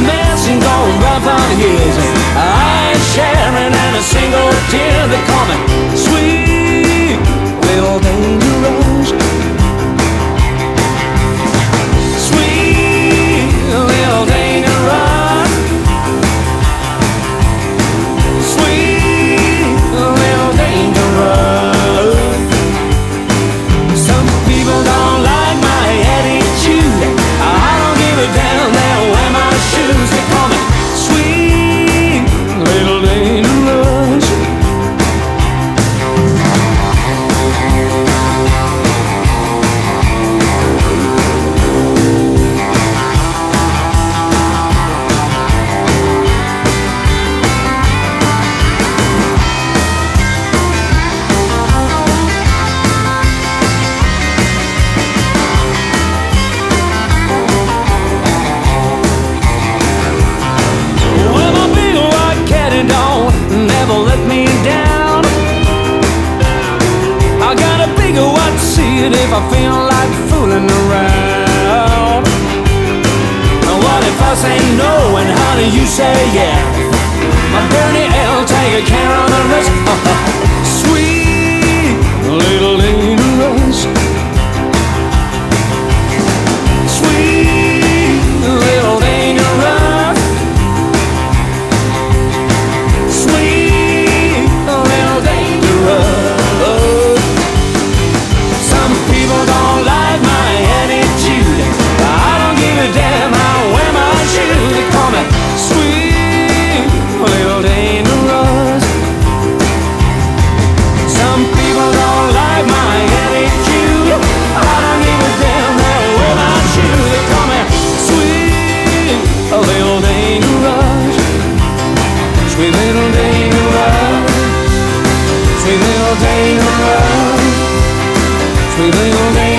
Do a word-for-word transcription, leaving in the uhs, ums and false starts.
mess and gone rough for years. I ain't sharing and a single tear. They call me sweet little dangerous. Sweet little dangerous. Sweet little dangerous. Some people don't like my attitude. I don't give a damn, they'll wear my shoes. They call me sweet little dangerous. Well, my big white cat don't never let me down. I got a big white seat if I feel like fooling around. Now what if I say no and honey you say yeah? My dirty L take care of the rest. Sweet little dangerous. Sweet little dangerous. Sweet little dangerous. Some people don't like my attitude. I don't give a damn, I wear my shoes. They call me sweet little dangerous. Some people don't like my attitude. I don't give a damn, they wear my shoes. They call me sweet little dangerous. Sweet little dangerous. Sweet little dangerous. Sweet little dangerous.